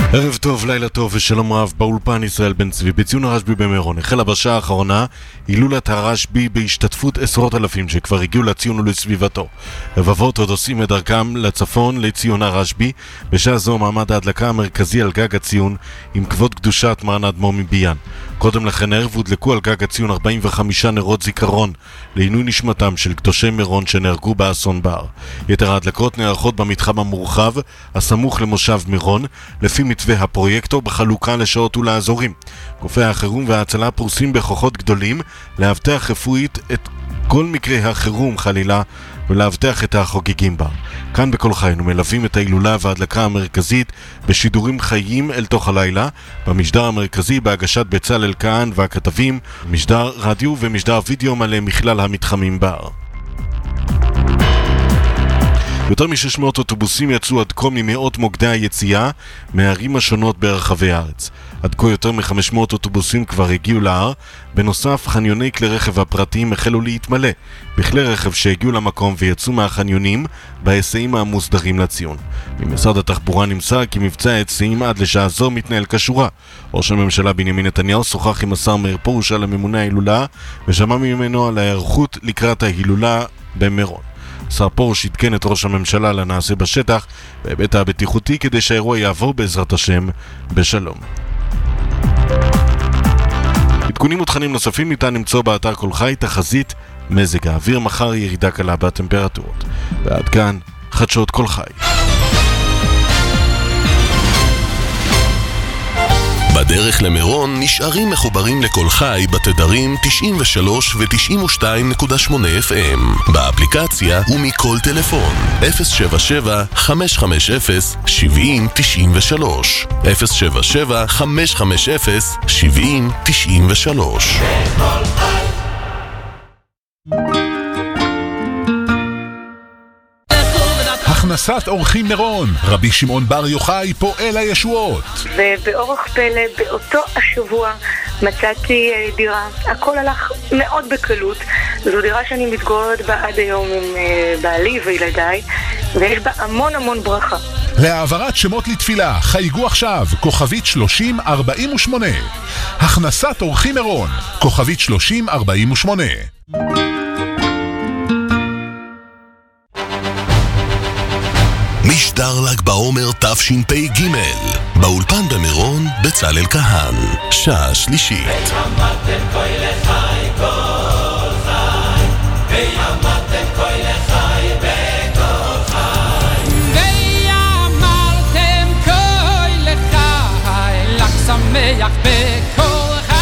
ערב טוב, לילה טוב ושלום רב. באולפן ישראל בן צבי בציון הרשב"י במירון. החלה בשעה האחרונה הילולת הרשב"י בהשתתפות עשרות אלפים שכבר הגיעו לציון ולסביבתו. רבבות עוד עושים את דרכם לצפון לציון הרשב"י. בשעה זו מעמד ההדלקה המרכזי על גג הציון עם כבוד קדושת מרן האדמו"ר מביאן. קודם לכן הערב הודלקו על גג הציון 45 נרות זיכרון לעינוי נשמתם של קדושי מירון שנהרגו באסון בהר. יתר ההדלקות נערכות במתחם המורחב הסמוך למושב מירון לפי מתווה הפרויקטור בחלוקה לשעות ולאזורים. גופי החירום וההצלה פרוסים בכוחות גדולים להבטח רפואית את כל מקרי החירום חלילה ולהבטח את החוגגים בה. כאן בכל חיינו מלווים את ההילולה וההדלקה המרכזית בשידורים חיים אל תוך הלילה, במשדר המרכזי בהגשת בצלאל כהן והכתבים, משדר רדיו ומשדר וידאו מלא מכלל המתחמים בהר. יותר מ-600 אוטובוסים יצאו עד כה ממאות מוקדי היציאה מהערים השונות ברחבי הארץ. עד כה יותר מ-500 אוטובוסים כבר הגיעו להר. בנוסף, חניוני כלי רכב הפרטיים החלו להתמלא בכלי רכב שהגיעו למקום ויצאו מהחניונים בהיסעים המוסדרים לציון. ממשרד התחבורה נמסר כי מבצע ההיסעים עד לשעה זו מתנהל כשורה. ראש הממשלה בנימין נתניהו שוחח עם השר מאיר פרוש על הממונה ההילולה ושמע ממנו על ההיערכות לקראת ההילולה במירון. שר פרוש עדכן את ראש הממשלה לנעשה בשטח בהיבט הבטיחותי כדי שהאירוע יעבור בעזרת השם בשלום. עדכונים ותכנים נוספים ניתן למצוא באתר כל חי. תחזית מזג האוויר, מחר ירידה קלה בטמפרטורות. ועד כאן חדשות כל חי. בדרך למירון נשארים מחוברים לכל חי בתדרים 93 ו-92.8 FM באפליקציה ומכל טלפון 077-550-7093 077-550-7093. הכנסת אורחים מירון, רבי שמעון בר יוחאי פועל הישועות. ובאורח פלא באותו השבוע מצאתי דירה. הכל הלך מאוד בקלות. זו דירה שאני מתגוררת בה עד היום עם בעלי וילדיי, ויש בה המון המון ברכה. להעברת שמות לתפילה חייגו עכשיו כוכבית 3048. הכנסת אורחים מירון כוכבית 3048. משדר ל"ג בעומר תשפ"ג באולפן במירון בצלאל כהן, שעה שלישית. ויאמרתם כה לחי כל חי, ויאמרתם כה לחי בכל חי, ויאמרתם כה לחי לח שמח בכל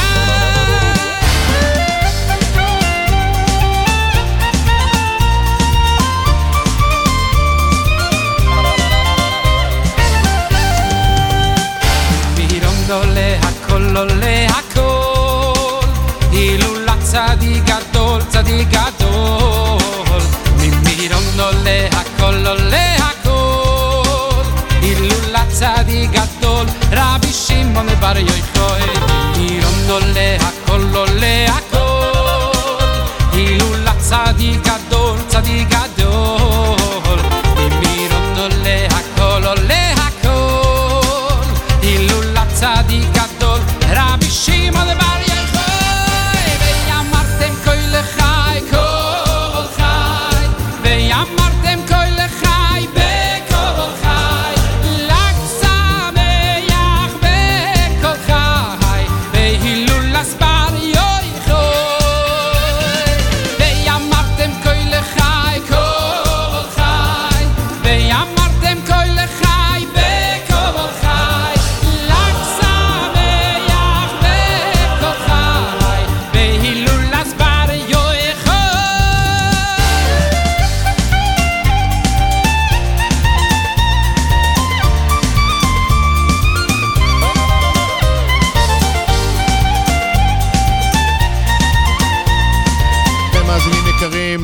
עולה הכל עולה הכל הילולת צדיק גדול צדיק גדול ממירון עולה הכל עולה הכל הילולת צדיק גדול רבי שמעון בר יוחאי ממירון עולה הכל עולה הכל הילולת צדיק גדול צדיק גדול ממירון עולה הכל עולה הכל הילולת צדיק גדול רבי שמעון בר יוחאי ויאמרתם כה לחי כל חי ויאמרתם כה לחי בכל חי ל"ג שמח בכל חי בהילולת בר יוחאי ויאמרתם כה לחי כל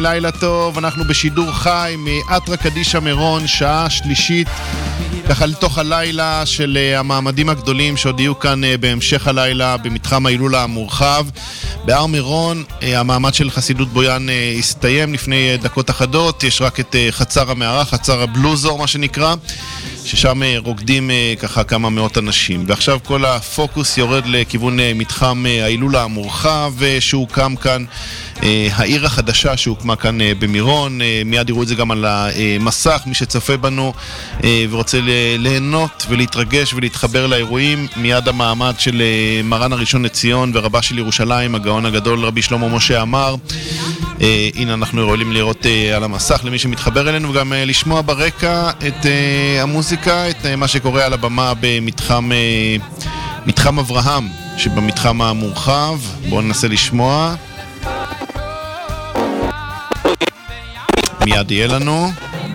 לילה טוב, אנחנו בשידור חי מאתרא קדישא מירון, שעה שלישית, ככה לתוך הלילה של המעמדים הגדולים שעוד יהיו כאן בהמשך הלילה במתחם ההילולה המורחב. בהר מירון המעמד של חסידות בויאן הסתיים לפני דקות אחדות, יש רק את חצר המערה, חצר הבלוזור מה שנקרא, ששם רוקדים ככה כמה מאות אנשים, ועכשיו כל הפוקוס יורד לכיוון מתחם ההילולה המורחב שהוקם כאן, העיר החדשה שהוקמה כאן במירון. מיד יראו את זה גם על המסך, מי שצופה בנו ורוצה ליהנות ולהתרגש ולהתחבר לאירועים. מיד המעמד של מרן הראשון לציון ורבה של ירושלים, הגאון הגדול רבי שלמה משה עמאר. הנה אנחנו יכולים לראות על המסך למי שמתחבר אלינו, וגם לשמוע ברקע את המוזיקה, את מה שקורה על הבמה במתחם אברהם שבמתחם המורחב. בואו ננסה לשמוע, מיד יהיה לנו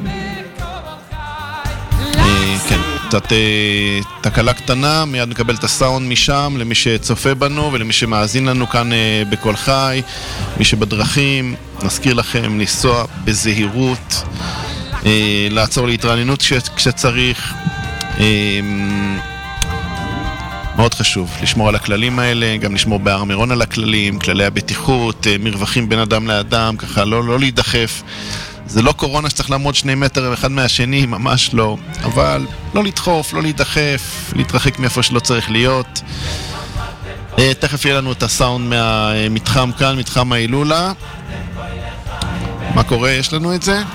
כן, קצת תקלה קטנה, מיד נקבל את הסאונד משם למי שצופה בנו ולמי שמאזין לנו כאן בכל חי. מי שבדרכים, נזכיר לכם לנסוע בזהירות, לעצור להתרעננות כשצריך, מאוד חשוב לשמור על הכללים האלה, גם לשמור בהר מירון על הכללים, כללי הבטיחות, מרווחים בין אדם לאדם, ככה לא להידחף. זה לא קורונה שצריך לעמוד 2 מטר אחד מהשני, ממש לא, אבל לא לדחוף, לא להידחף, להתרחק מאיפה שלא צריך להיות. תכף יהיה לנו את הסאונד מהמתחם כאן, מתחם ההילולה. מה קורה? יש לנו את זה?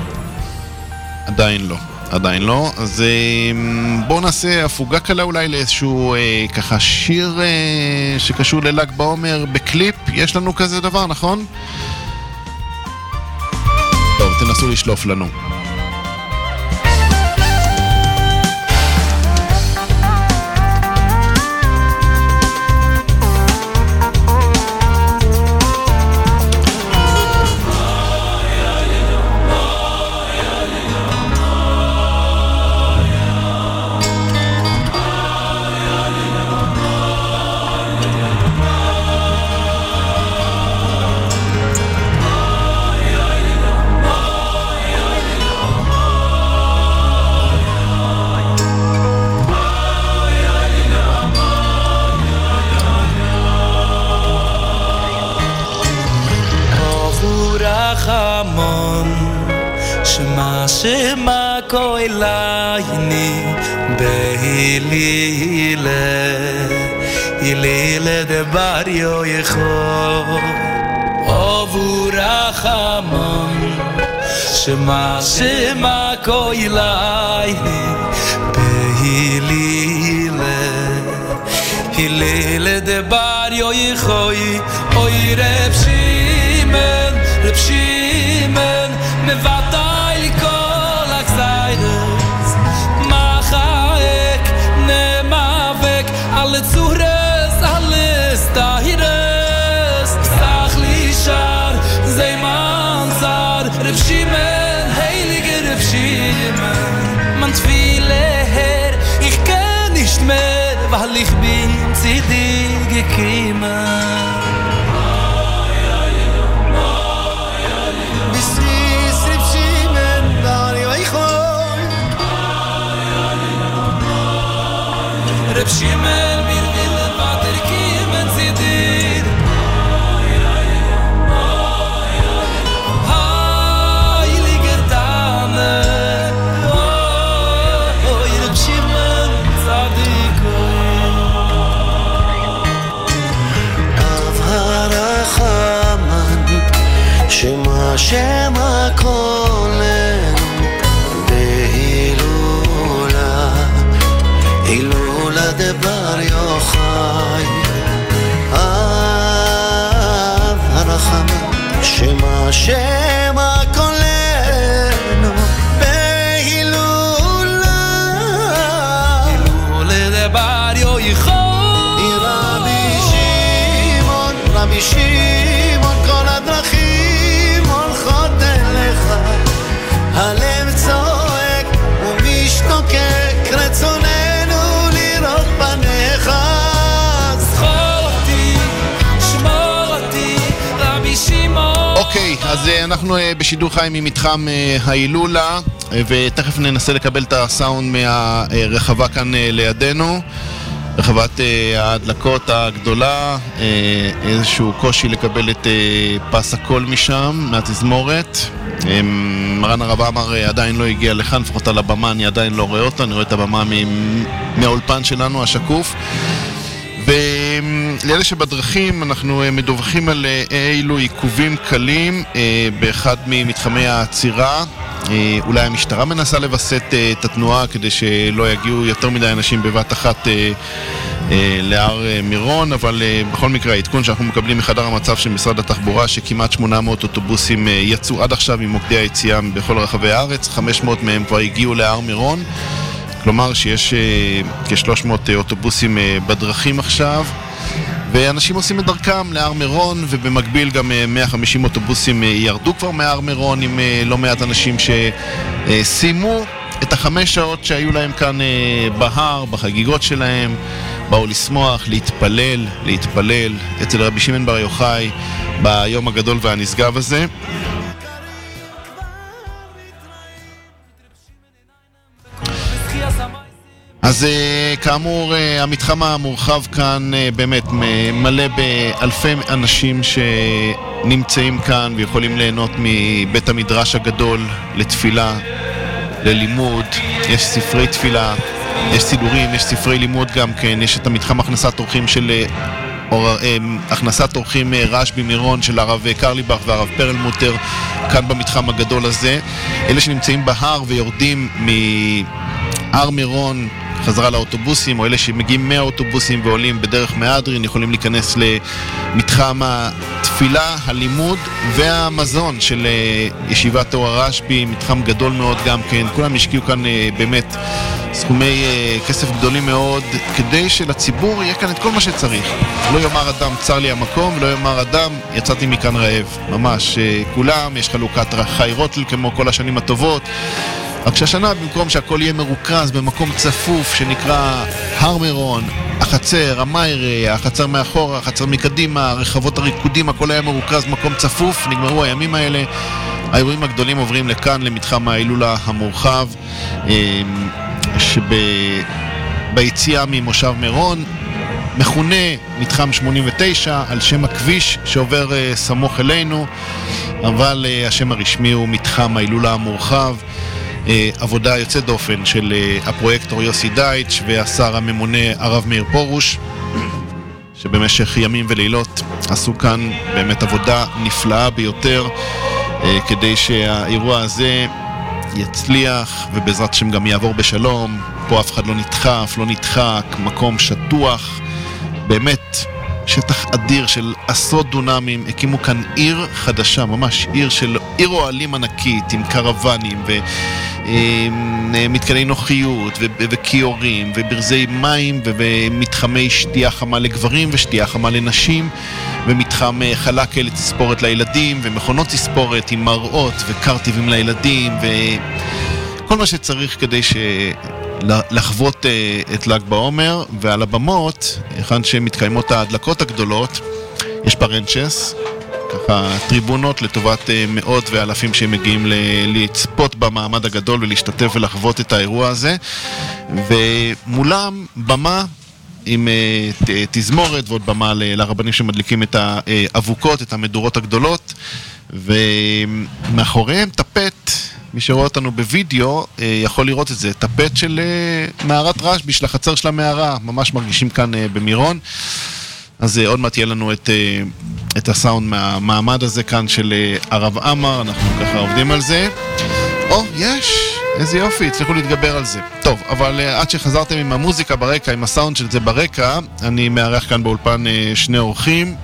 עדיין לא. אז בואו נעשה הפוגה קלה אולי לאיזשהו ככה שיר שקשור לל"ג בעומר בקליפ. יש לנו כזה דבר, נכון? טוב, תנסו לשלוף לנו. שמה koilayni behilile ilile de barrio yecho ovurachamon shema koilayni behilile ilile de barrio yecho oy Reb Shimon mevata alle zuhres, alles tahires sag li shar ze manzar Reb Shimon heilige Reb Shimon man tfile her ich kann nicht mehr weil ich bin zu dir gekommen bis ist Reb Shimon da ich Reb Shimon שמה קולנו בהילולה הילולה דבר יוחאי אב הרחמן שמה קולנו בהילולה הילולה דבר יוחאי רבי שמעון כל הדרכים הלב צועק ומשתוקק רצוננו לראות פניך זכור אותי, שמור אותי רבי שמעון. אוקיי, אז אנחנו בשידור חי ממתחם ההילולה, ותכף ננסה לקבל את הסאונד מהרחבה כאן לידינו, רחבת ההדלקות הגדולה. איזשהו קושי לקבל את פס הקול משם, מהתזמורת. מרן הרב עמר עדיין לא הגיע לכאן, לפחות על הבמה אני עדיין לא רואה אותה, אני רואה את הבמה מהאולפן שלנו השקוף. ולאלה שבדרכים אנחנו מדווחים על אילו עיכובים קלים באחד ממתחמי העצירה. אולי המשטרה מנסה לבסט את התנועה כדי שלא יגיעו יותר מדי אנשים בבת אחת להר מירון, אבל בכל מקרה העדכון שאנחנו מקבלים מחדר המצב של משרד התחבורה שכמעט 800 אוטובוסים יצאו עד עכשיו ממוקדי היציאה בכל רחבי הארץ, 500 מהם כבר הגיעו להר מירון, כלומר שיש כ-300 אוטובוסים בדרכים עכשיו, ואנשים עושים את דרכם להר מירון, ובמקביל גם 150 אוטובוסים ירדו כבר מהר מירון עם לא מעט אנשים שסיימו את 5 שעות שהיו להם כאן בהר, בחגיגות שלהם, באו לשמוח, להתפלל אצל רבי שמעון בר יוחאי ביום הגדול והנשגב הזה. אז כאמור, המתחם המורחב כאן באמת מלא באלפי אנשים שנמצאים כאן ויכולים ליהנות מבית המדרש הגדול לתפילה, ללימוד. יש ספרי תפילה, יש סידורים, יש ספרי לימוד גם כן, יש את המתחם הכנסת אורחים של הכנסת אורחים רשב"י מירון של הרב קרליבך והרב פרלמוטר כאן במתחם הגדול הזה. אלה שנמצאים בהר ויורדים מהר מירון חזרה לאוטובוסים, או אלה שמגיעים מהאוטובוסים ועולים בדרך מהדרין, יכולים להיכנס למתחם התפילה, הלימוד והמזון של ישיבת אור הרשב"י, מתחם גדול מאוד גם כן. כולם השקיעו כאן באמת סכומי כסף גדולים מאוד כדי שלציבור יהיה כאן את כל מה שצריך. לא יאמר אדם צר לי המקום, ולא יאמר אדם יצאתי מכאן רעב. ממש כולם, יש חלוקת חיירות כמו כל השנים הטובות, רק שהשנה במקום שהכל יהיה מרוכז במקום צפוף שנקרא הר מירון, החצר, המיירה, החצר מאחורה, החצר מקדימה, רחבות הריקודים, הכל היה מרוכז במקום צפוף. נגמרו הימים האלה, האירועים הגדולים עוברים לכאן, למתחם ההילולה המורחב שביציאה ממושב מירון, מכונה מתחם 89 על שם הכביש שעובר סמוך אלינו, אבל השם הרשמי הוא מתחם ההילולה המורחב. עבודה יוצאת דופן של הפרויקטור יוסי דייטש והשר הממונה הרב מאיר פורוש, שבמשך ימים ולילות עשו כאן באמת עבודה נפלאה ביותר כדי שהאירוע הזה יצליח ובעזרת השם גם יעבור בשלום. פה אף אחד לא נדחף, לא נדחק, מקום שטוח, באמת שטח אדיר של 10 דונמים. הקימו כאן עיר חדשה, ממש עיר אוהלים ענקית עם קרוונים ומתקני נוחיות וקיורים וברזי מים ומתחמי שתייה חמה לגברים ושתייה חמה לנשים, ומתחם חלקה לתספורת לילדים ומכונות תספורת עם מראות וקרטיבים לילדים וכל מה שצריך כדי לחוות את ל"ג בעומר. ועל הבמות, היכן שמתקיימות ההדלקות הגדולות, יש פרנצ'ס, ככה טריבונות לטובת מאות ואלפים שמגיעים לצפות במעמד הגדול ולהשתתף ולחוות את האירוע הזה, ומולם במה עם תזמורת ועוד במה לרבנים שמדליקים את האבוקות, את המדורות הגדולות, ומאחוריהם טפט. מי שרואה אותנו בווידאו יכול לראות את זה, טפט של מערת רשב"י, של החצר של המערה, ממש מרגישים כאן במירון. אז עוד מעט יהיה לנו את הסאונד מהמעמד הזה כאן של הרב עמר, אנחנו ככה עובדים על זה. יש, איזה יופי, הצליחו להתגבר על זה. טוב, אבל עד שחזרתם עם המוזיקה ברקע, עם הסאונד של זה ברקע, אני מארח כאן באולפן 2 אורחים.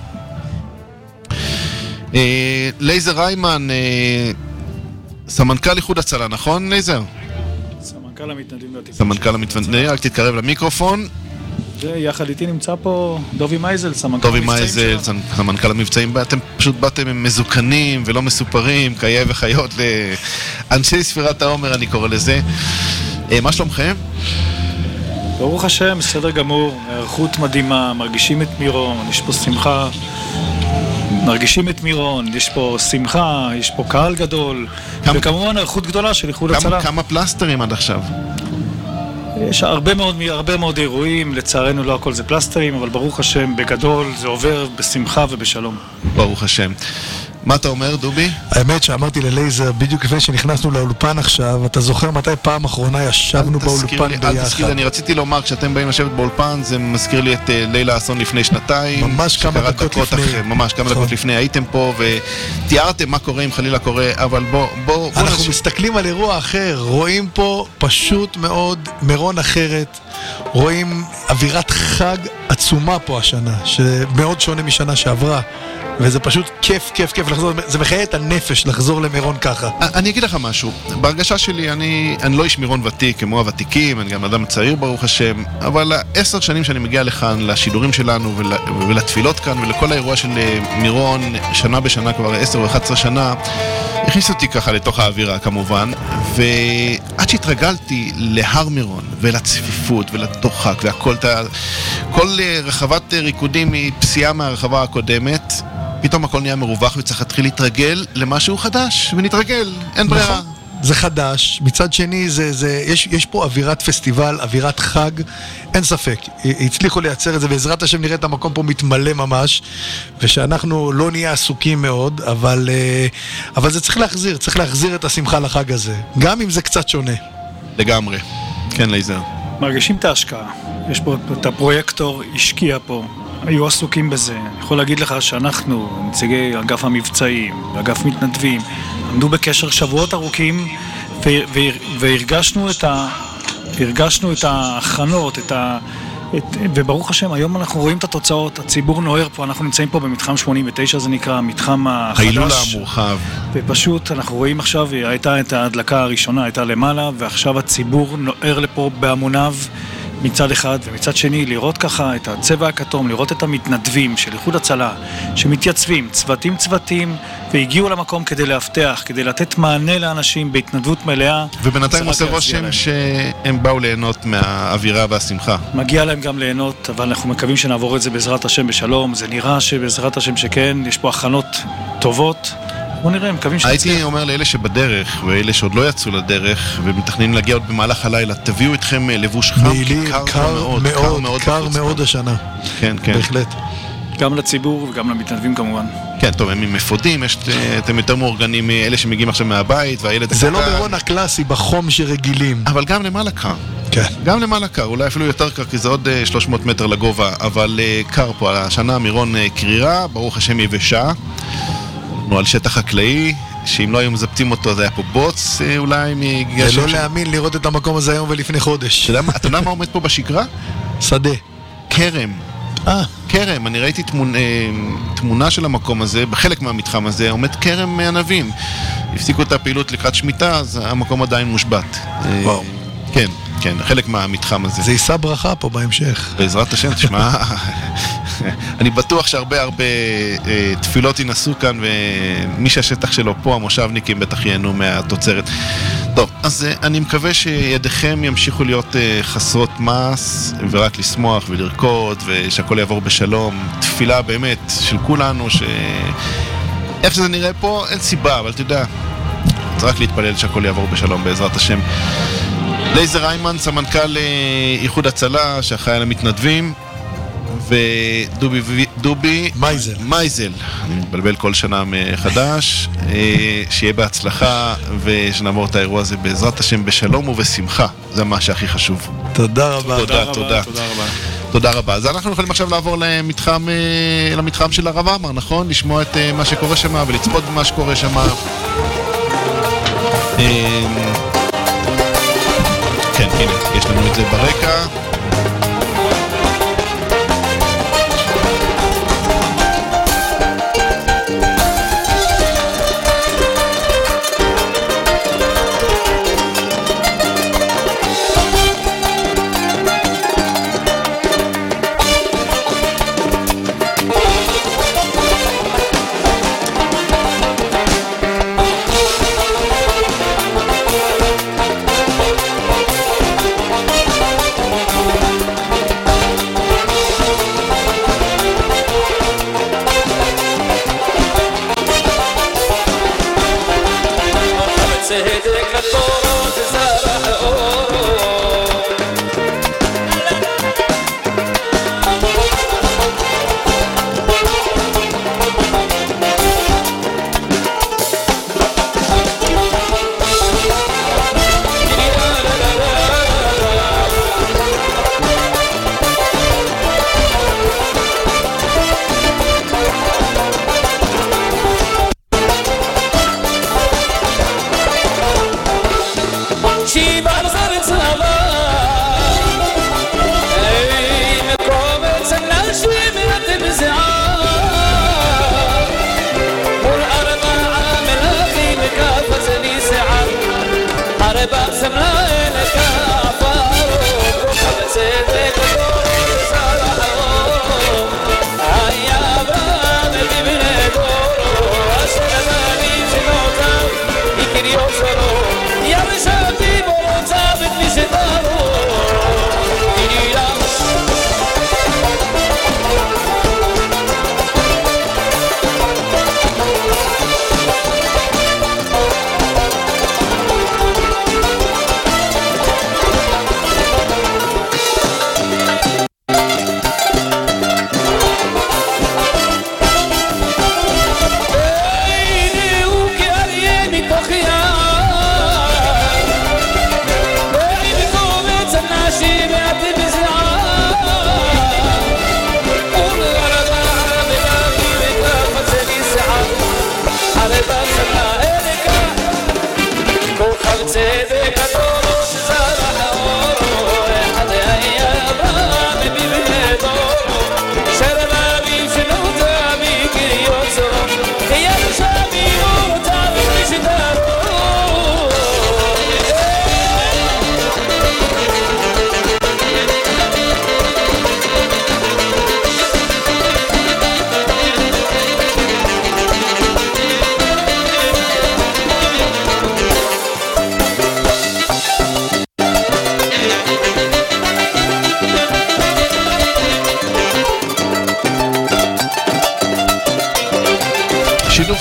לייזר ריימן, סמנכ"ל איחוד הצלה, נכון לייזר? סמנכ"ל המתנדבים והטיפול. סמנכ"ל המתנדבים, רק תתקרב למיקרופון. ויחד איתי נמצא פה דובי מייזל, סמנכ"ל דובי מייזל, סמנכ"ל המבצעים. אתם פשוט באתם מזוקנים ולא מסופרים, חיי וחיות לאנשי ספירת העומר, אני קורא לזה. מה שלומכם? ברוך השם, בסדר גמור, הערכות מדהימה, מרגישים את מירון, יש פה שמחה מרגישים את מירון, יש פה שמחה, יש פה קהל גדול, וכמובן איכות גדולה של איחוד הצלה. כמה פלסטרים עד עכשיו? יש הרבה מאוד אירועים, לצערנו לא הכל זה פלסטרים, אבל ברוך השם בגדול זה עובר בשמחה ובשלום. ברוך השם. מה אתה אומר, דובי? האמת שאמרתי ללייזר, בדיוק לפני שנכנסנו לאולפן עכשיו, אתה זוכר מתי פעם אחרונה ישבנו באולפן ביחד? אל תזכיר לי, אני רציתי לומר, כשאתם באים לשבת באולפן, זה מזכיר לי את לילה האסון לפני שנתיים. ממש כמה דקות לפני. ממש כמה דקות לפני, הייתם פה ותיארתם מה קורה אם חלילה קורה, אבל בואו... אנחנו מסתכלים על אירוע אחר, רואים פה פשוט מאוד מירון אחרת, רואים אווירת חג עצומה פה השנה, שמאוד שונה משנה שעברה. וזה פשוט כיף לחזור, זה מחיי את הנפש לחזור למירון ככה. אני אגיד לך משהו, בהרגשה שלי אני לא איש מירון ותיק כמו הוותיקים, אני גם אדם צעיר ברוך השם, אבל 10 שנים שאני מגיע לכאן, לשידורים שלנו ולתפילות כאן ולכל האירוע של מירון, שנה בשנה כבר 10 או 11 שנה, הכניסו אותי ככה לתוך האווירה כמובן, ועד שהתרגלתי להר מירון ולצפיפות ולדוחק והכל, כל רחבת ריקודים היא פסיעה מהרחבה הקודמת, פתאום הכל נהיה מרווח וצריך להתחיל להתרגל למשהו חדש, ונתרגל, אין ברירה. זה חדש, מצד שני יש פה אווירת פסטיבל, אווירת חג, אין ספק, הצליחו לייצר את זה, בעזרת השם נראה את המקום פה מתמלא ממש, ושאנחנו לא נהיה עסוקים מאוד, אבל זה צריך להחזיר את השמחה לחג הזה, גם אם זה קצת שונה. לגמרי, כן לייזר. מרגישים את ההשקעה, יש פה את הפרויקטור, השקיע פה, היו עסוקים בזה. אני יכול להגיד לך שאנחנו, נציגי אגף המבצעים ואגף מתנדבים, עמדו בקשר שבועות ארוכים והרגשנו את ההכנות, וברוך השם, היום אנחנו רואים את התוצאות, הציבור נוער פה, אנחנו נמצאים פה במתחם 89, זה נקרא, המתחם החדש. ההילולה המורחב. ופשוט אנחנו רואים עכשיו, הייתה את ההדלקה הראשונה, הייתה למעלה, ועכשיו הציבור נוער לפה בהמוניו, מצד אחד, ומצד שני לראות ככה את הצבע הכתום, לראות את המתנדבים של איחוד הצלה שמתייצבים צוותים והגיעו למקום כדי להבטח, כדי לתת מענה לאנשים בהתנדבות מלאה. ובינתיים עושה רושם שהם באו ליהנות מהאווירה והשמחה. מגיע להם גם ליהנות, אבל אנחנו מקווים שנעבור את זה בעזרת השם בשלום. זה נראה שבעזרת השם שכן, יש פה הכנות טובות. בוא נראה, מקווים שנצליח. הייתי אומר לאלה שבדרך, ואלה שעוד לא יצאו לדרך, ומתכננים להגיע עוד במהלך הלילה, תביאו אתכם לבוש חם, כי קר מאוד השנה. כן. בהחלט. גם לציבור וגם למתנדבים כמובן. כן, טוב, הם מפודים, אתם יותר מאורגנים מאלה שמגיעים עכשיו מהבית, והילד... זה לא מירון הקלאסי בחום שרגילים. אבל גם למעלה קר. כן. גם למעלה קר, אולי אפילו יותר קר, כי זה עוד 300 מטר לגובה, אבל קר פה. השנה מירון קרירה, ברוך השם יבשה. על שטח חקלאי, שאם לא היו מזפתים אותו, זה היה פה בוץ אולי זה לא להאמין לראות את המקום הזה היום ולפני חודש. אתה יודע מה עומד פה בשקרה? שדה. קרם. קרם, אני ראיתי תמונה של המקום הזה, בחלק מהמתחם הזה עומד קרם ענבים. הפסיקו את הפעילות לקראת שמיטה, אז המקום עדיין מושבת. וואו. כן, חלק מהמתחם הזה. זה יישא ברכה פה בהמשך. בעזרת השם, תשמע, אני בטוח שהרבה תפילות ינסו כאן, ומי שהשטח שלו פה, המושבניקים בטח ייהנו מהתוצרת. טוב, אז אני מקווה שידיכם ימשיכו להיות חסרות מס, ורק לשמוח ולרקוד, ושהכל יעבור בשלום. תפילה באמת של כולנו, איך שזה נראה פה, אין סיבה, אבל אתה יודע, צריך רק להתפלל שהכל יעבור בשלום בעזרת השם. לייזר איימן, סמנכ"ל איחוד הצלה, שאחראי על המתנדבים, ודובי מייזל, אני מתבלבל כל שנה מחדש, שיהיה בהצלחה ושנעבור את האירוע הזה בעזרת השם בשלום ובשמחה, זה מה שהכי חשוב. תודה רבה. תודה רבה. אז אנחנו יכולים עכשיו לעבור למתחם של הרב עמר, נכון? לשמוע את מה שקורה שם ולצפות במה שקורה שם. כן, הנה, יש לנו את זה ברקע.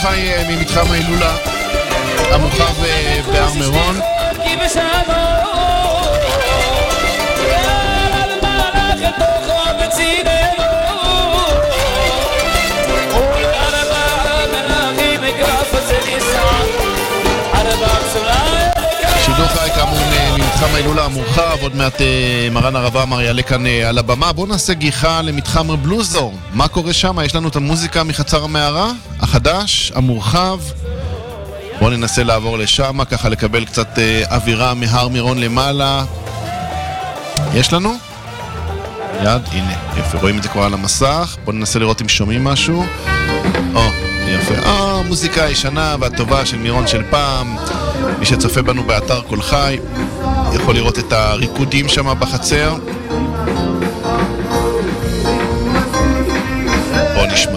חי ממתחם ההילולה המורחב בהר מירון. שידור חי כאמור ממתחם ההילולה המורחב, עוד מעט מרן הרב עמאר יעלה כאן על הבמה. בואו נעשה גיחה למתחם בלוזור. מה קורה שם? יש לנו את המוזיקה מחצר המערה, החדש, המורחב. בואו ננסה לעבור לשם, ככה לקבל קצת אווירה מהר מירון למעלה. יש לנו? יד, הנה, יפה, רואים את זה כבר על המסך. בואו ננסה לראות אם שומעים משהו. יפה, מוזיקה הישנה והטובה של מירון של פעם. מי שצופה בנו באתר כל חי יכול לראות את הריקודים שם בחצר. בואו נשמע.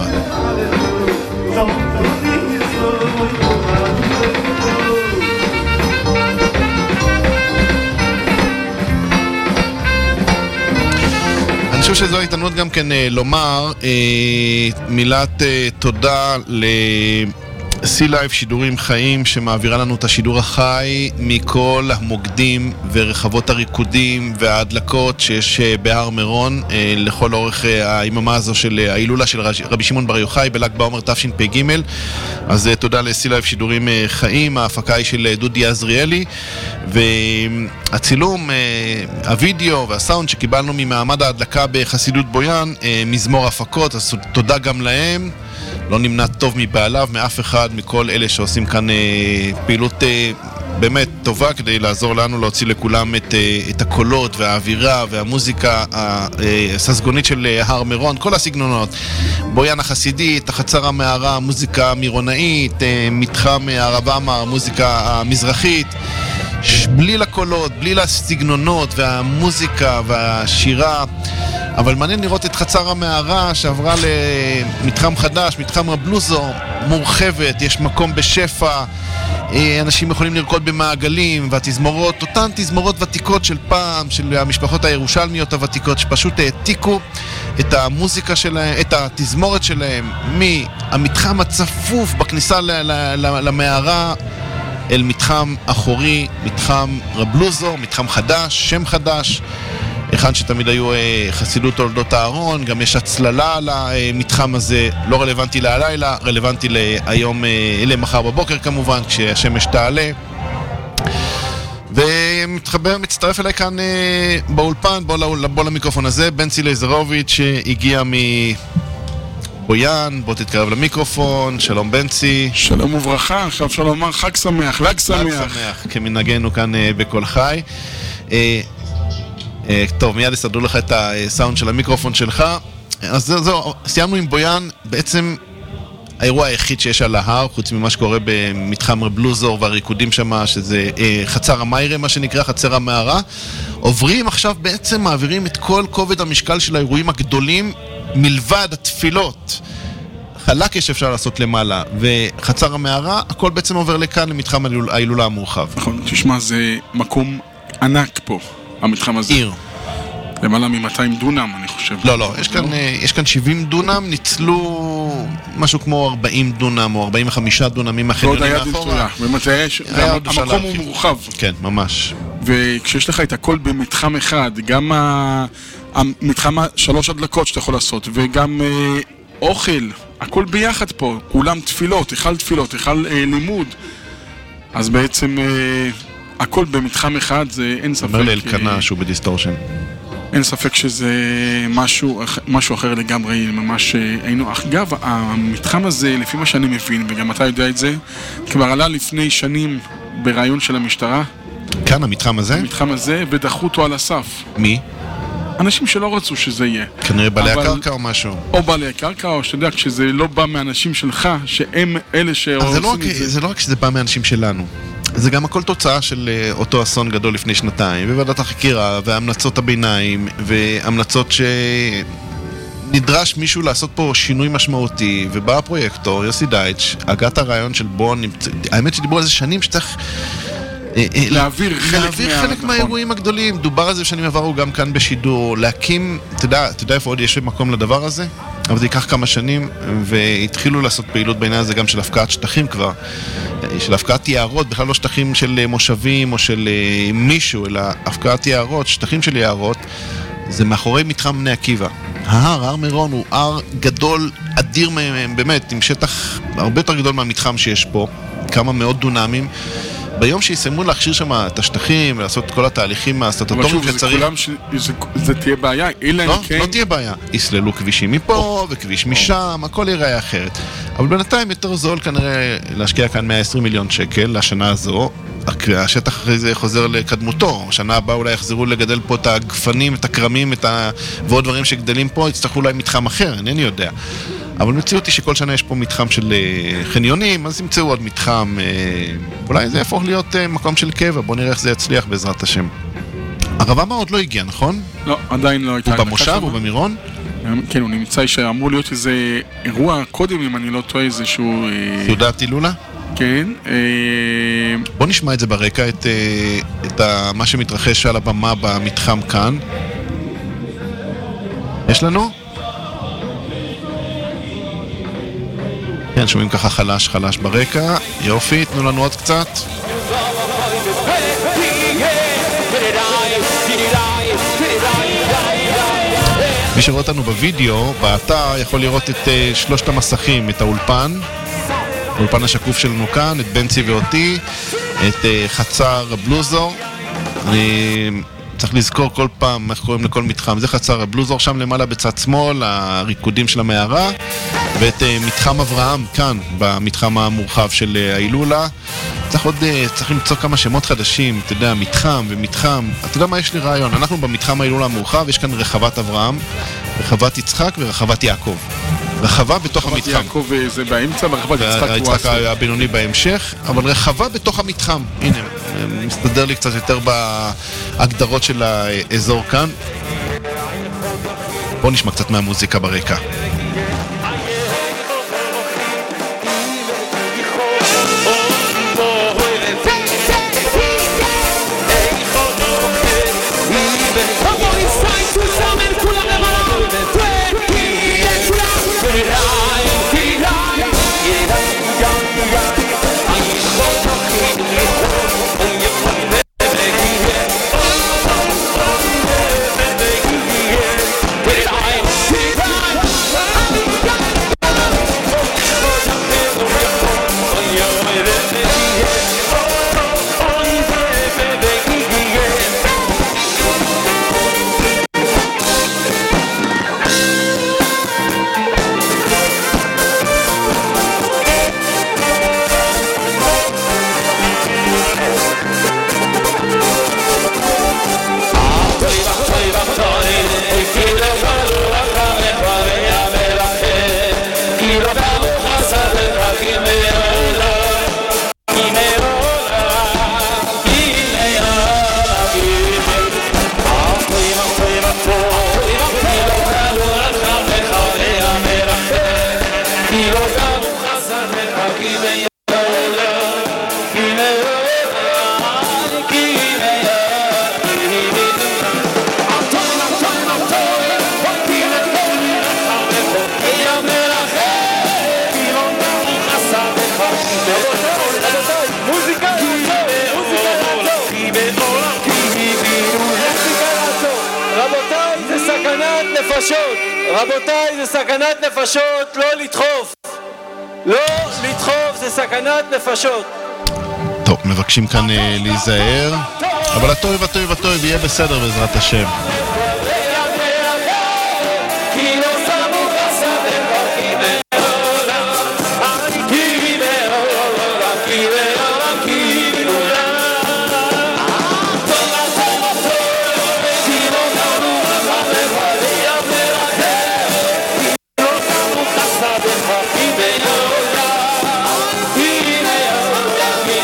אני חושב שזו ההתענות גם כן לומר מילת תודה C-Live שידורים חיים שמעבירה לנו את השידור החי מכל המוקדים ורחבות הריקודים וההדלקות שיש בהר מירון לכל אורך היממה הזו של ההילולה של רבי שמעון בר יוחאי בל"ג בעומר תשפ"ג. אז תודה ל-C-Live שידורים חיים, ההפקה היא של דודי עזריאלי, והצילום, הווידאו והסאונד שקיבלנו ממעמד ההדלקה בחסידות בויאן, מזמור הפקות, אז תודה גם להם. לא נמנע טוב מבעליו, מאף אחד, מכל אלה שעושים כאן פעילות באמת טובה כדי לעזור לנו להוציא לכולם את הקולות והאווירה והמוזיקה הססגונית של הר מירון, כל הסגנונות. בויאן החסידית, החצר המערה, מוזיקה מירונאית, מתחם הרב עמאר, מוזיקה המזרחית. בלי לקולות, בלי לסגנונות והמוזיקה והשירה. אבל מעניין לראות את חצר המערה שעברה למתחם חדש, מתחם הבלוזור, מורחבת, יש מקום בשפע, אנשים יכולים לרקוד במעגלים, והתזמורות, אותן תזמורות ותיקות של פעם, של המשפחות הירושלמיות הוותיקות, שפשוט העתיקו את המוזיקה שלהם, את התזמורת שלהם, מהמתחם הצפוף בכניסה למערה, אל מתחם אחורי, מתחם רבלוזור, מתחם חדש, שם חדש, היכן שתמיד היו חסידות תולדות הארון. גם יש הצללה למתחם הזה, לא רלוונטי להלילה, רלוונטי להיום, למחר בבוקר כמובן, כשהשמש תעלה. ומצטרף אליי כאן באולפן, בוא למיקרופון הזה, בנצי לייזרוביץ' שהגיע בויאן, בוא תתקרב למיקרופון. שלום בנצי. שלום וברכה, עכשיו אפשר לומר חג שמח, לג שמח. לג שמח, כמנהגנו כאן בכל חי. טוב, מיד יסדרו לך את הסאונד של המיקרופון שלך. אז זהו, סיימנו עם בויאן. בעצם האירוע היחיד שיש על ההר, חוץ ממה שקורה במתחם רבלוזור והריקודים שם, שזה חצר המיירה, מה שנקרא, חצר המערה. עוברים עכשיו, בעצם מעבירים את כל כובד המשקל של האירועים הגדולים, מלבד התפילות. חלק יש אפשר לעשות למעלה, וחצר המערה, הכל בעצם עובר לכאן, למתחם ההילולה המורחב. נכון, תשמע, זה מקום ענק פה, המתחם הזה. עיר. למעלה מ-200 דונם, אני חושב. לא, יש כאן 70 דונם, ניצלו משהו כמו 40 דונם או 45 דונמים החניונים מאחורה. המקום הוא מורחב. כן, ממש. וכשיש לך את הכל במתחם אחד, גם המתחם 3 הדלקות שאתה יכול לעשות, וגם אוכל, הכל ביחד פה, כולם תפילות, היכל לימוד. אז בעצם הכל במתחם אחד, זה אין ספק. אומר לאלקנה שהוא בדיסטורשן. אין ספק שזה משהו אחר לגמרי, ממש היינו. אגב, המתחם הזה, לפי מה שאני מבין, וגם אתה יודע את זה, כבר עלה לפני שנים ברעיון של המשטרה. כאן המתחם הזה? המתחם הזה, ודחו אותו על הסף. מי? אנשים שלא רצו שזה יהיה. כנראה בעלי הקרקע או משהו. או בעלי הקרקע, או שאתה יודע, כשזה לא בא מאנשים שלך, שהם אלה שעושים את זה. זה לא רק שזה בא מאנשים שלנו. זה גם הכל תוצאה של אותו אסון גדול לפני שנתיים, וועדת החקירה, והמלצות הביניים, והמלצות שנדרש מישהו לעשות פה שינוי משמעותי, ובא הפרויקטור, יוסי דייטש, הגעת הרעיון של בוא נמצא, האמת שדיברו על זה שנים שצריך להעביר חלק מהאירועים הגדולים. דובר על זה שנים עברו גם כאן בשידור, להקים, אתה יודע איפה עוד יש מקום לדבר הזה? אבל זה ייקח כמה שנים, והתחילו לעשות פעילות בעניין הזה גם של הפקעת שטחים כבר, של הפקעת יערות, בכלל לא שטחים של מושבים או של מישהו, אלא הפקעת יערות, שטחים של יערות, זה מאחורי מתחם בני עקיבא. הר מירון הוא הר גדול, אדיר מהם, באמת, עם שטח הרבה יותר גדול מהמתחם שיש פה, כמה מאות דונמים. ביום שיסיימו להכשיר שם את השטחים ולעשות את כל התהליכים הסטטוטוריים שצריך... אבל שוב, זה תהיה בעיה, לא תהיה בעיה. יסללו כבישים מפה וכביש משם, הכל יראה אחרת. אבל בינתיים יותר זול כנראה להשקיע כאן 120 מיליון שקל לשנה הזו. השטח אחרי זה חוזר לקדמותו. השנה הבאה אולי יחזרו לגדל פה את הגפנים, את הקרמים, ועוד דברים שגדלים פה, יצטרכו אולי מתחם אחר, אינני יודע. אבל מציאות היא שכל שנה יש פה מתחם של חניונים, אז ימצאו עוד מתחם, אולי זה יהפוך להיות מקום של קבע, בוא נראה איך זה יצליח בעזרת השם. הרבמה עוד לא הגיע, נכון? לא, עדיין לא הייתה. הוא במושב, הוא במירון? כן, הוא נמצא שאמור להיות איזה אירוע קודם, אם אני לא טועה, איזשהו... סעודת הילולה? כן. בוא נשמע את זה ברקע, את מה שמתרחש על הבמה במתחם כאן. יש לנו? כן, שומעים ככה חלש ברקע. יופי, תנו לנו עוד קצת. מי שרואה אותנו בווידאו, באתר, יכול לראות את שלושת המסכים, את האולפן השקוף שלנו כאן, את בנצי ואותי, את חצר הבלוזור. אני צריך לזכור כל פעם איך קוראים לכל מתחם. זה חצר הבלוזור שם למעלה בצד שמאל, הריקודים של המערה, ואת מתחם אברהם כאן, במתחם המורחב של ההילולה. צריך למצוא כמה שמות חדשים, אתה יודע, מתחם ומתחם. אתה יודע מה, יש לי רעיון. אנחנו במתחם ההילולה המורחב, יש כאן רחבת אברהם, רחבת יצחק ורחבת יעקב. רחבה בתוך המתחם. רחבת יעקב זה באמצע, ורחבת יצחק הבינוני בהמשך, אבל רחבה בתוך המתחם. הנה, מסתדר לי קצת יותר בהגדרות של האזור כאן. בואו נשמע קצת מהמוזיקה ברקע. רבותיי, זה סכנת נפשות, לא לדחוף. לא לדחוף, זה סכנת נפשות. טוב, מבקשים כאן להיזהר, אבל הטוב יהיה בסדר בעזרת השם.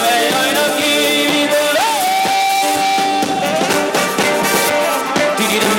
Diggy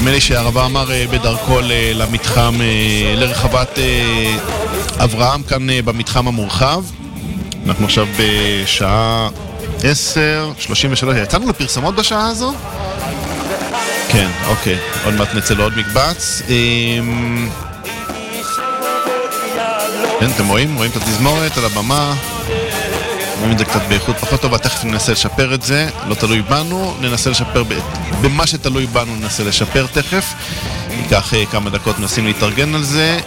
נדמה לי שהרב עמר בדרכו למתחם, לרחבת אברהם כאן במתחם המורחב. אנחנו עכשיו בשעה 10:33. יצאנו לפרסומות בשעה הזו? כן, אוקיי. עוד מעט נצא לעוד מקבץ. כן, אתם רואים את התזמורת על הבמה. רואים את זה קצת באיכות פחות טובה, תכף ננסה לשפר את זה, לא תלוי בנו, ננסה לשפר, במה שתלוי בנו ננסה לשפר תכף, ניקח כמה דקות נסים להתארגן על זה.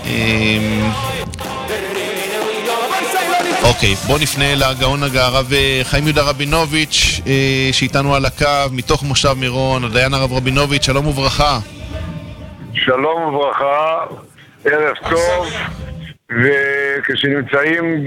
אוקיי, בוא נפנה לגאון הרב חיים יהודה רבינוביץ' שאיתנו על הקו, מתוך מושב מירון, הדיין הרב רבינוביץ', שלום וברכה. שלום וברכה, ערב טוב, וכשנמצאים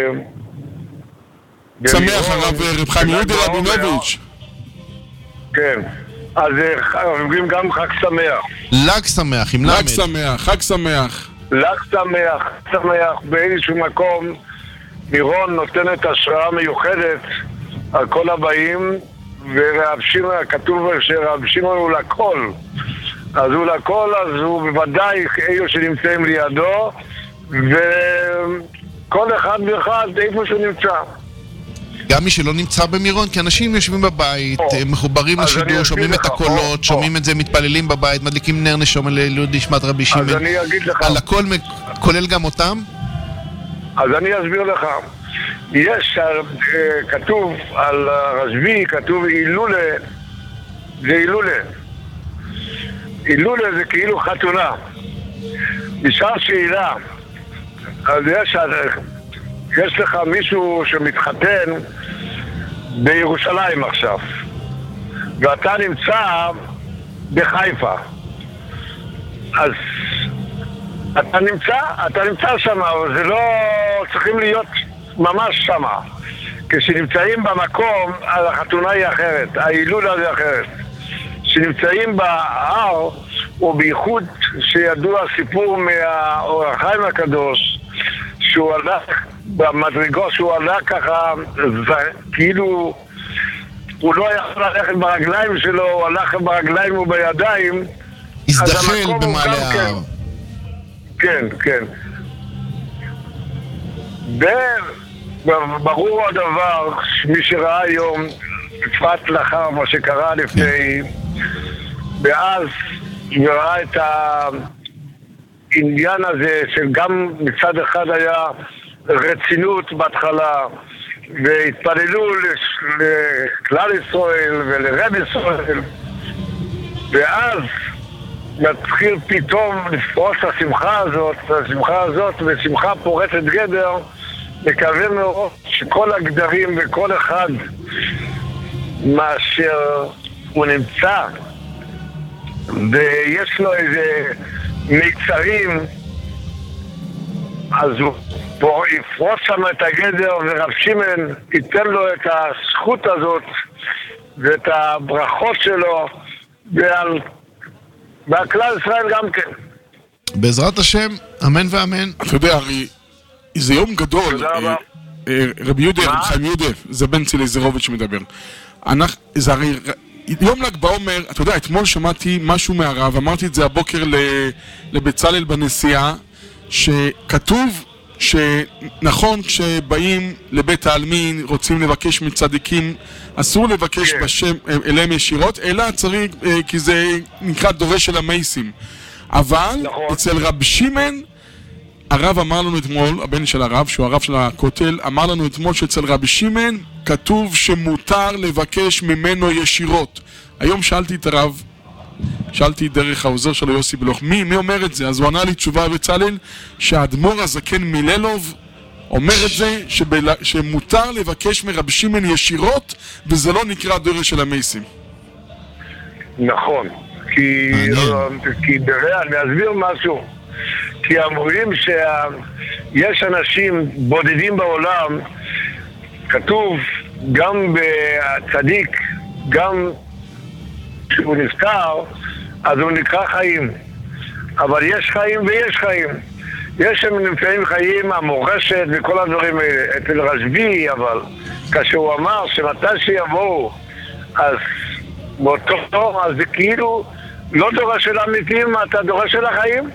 שמח הרב חיים יהודה רבינוביץ'. כן, אז אומרים גם חג שמח. לג שמח, עם למד. לג שמח, חג שמח. לג שמח, שמח, באיזשהו מקום מירון נותנת השראה מיוחדת על כל הבאים, ורב שמעון, כתוב שרב שמעון הוא לכל. אז הוא לכל, אז הוא בוודאי אלו שנמצאים לידו, וכל אחד ואחד איפה שהוא נמצא. גם מי שלא נמצא במירון, כי אנשים יושבים בבית, מחוברים לשידור, שומעים את הקולות, שומעים את זה, מתפללים בבית, מדליקים נר נשום לעילוי נשמת רבי שמעון. אז אני אגיד לך. על הכל כולל גם אותם? אז אני אסביר לך. יש, כתוב על הרשב"י, כתוב אילולה, זה אילולה. אילולה זה כאילו חתונה. נשאר שאלה, אז יש לך מישהו שמתחתן בירושלים עכשיו, ואתה נמצא בחיפה. אז אתה נמצא שם, אבל זה לא צריכים להיות ממש שם. כשנמצאים במקום, החתונה היא אחרת, ההילולה זה אחרת. כשנמצאים בהר, או בייחוד שידוע סיפור מהאור החיים הקדוש, שהוא הלך במדרגות, שהוא עלה ככה, כאילו הוא לא יכול ללכת ברגליים שלו, הוא הלך ברגליים ובידיים, הזדחל במעלה ההר. כן, כן. ברור הדבר, מי שראה היום, בפרט לאחר מה שקרה לפני, ואז וראה את העניין הזה, שגם מצד אחד היה רצינות בהתחלה, והתפללו לכלל ישראל ולרב ישראל, ואז מתחיל פתאום לפרוץ השמחה הזאת, ושמחה פורצת גדר. מקווה מאוד שכל הגדרים וכל אחד מאשר הוא נמצא ויש לו איזה מיצרים, אז הוא יפרוץ שם את הגדר, ורב שמעון ייתן לו את הזכות הזאת ואת הברכות שלו, והכלל ישראל גם כן. בעזרת השם, אמן ואמן. אתה יודע, זה יום גדול. רבי יהודה, רבי חיים יהודה, זה בן צילי זרוביץ' שמדבר. זה הרי יום ל"ג בעומר, אתה יודע, אתמול שמעתי משהו מהרב, אמרתי את זה הבוקר לבצלאל בנסיעה, שכתוב שנכון כשבאים לבית העלמין, רוצים לבקש מצדיקים, אסור לבקש בשם אליהם ישירות, אלא צריך, כי זה נקרא דורש של המייסים. אבל אצל רב שמעון, הרב אמר לנו אתמול, הבן של הרב, שהוא הרב של הכותל, אמר לנו אתמול שאצל רבי שמעון כתוב שמותר לבקש ממנו ישירות. היום שאלתי את הרב, שאלתי דרך העוזר שלו יוסי בלוך, מי אומר את זה? אז הוא ענה לי תשובה בצלאל, שהאדמו"ר הזקן מלילוב אומר את זה, שמותר לבקש מרבי שמעון ישירות, וזה לא נקרא דורש של המייסים. נכון, כי אני אסביר משהו. כי אמרים שיש אנשים בודדים בעולם, כתוב גם בצדיק, גם כשהוא נזכר, אז הוא נקרא חיים. אבל יש חיים ויש חיים. יש שם נמצאים חיים, המורשת וכל הדברים האלה. אצל רשב"י, אבל כשהוא אמר שמתי שיבואו, אז באותו תור, אז זה כאילו לא דורש של המתים, אתה דורש של החיים?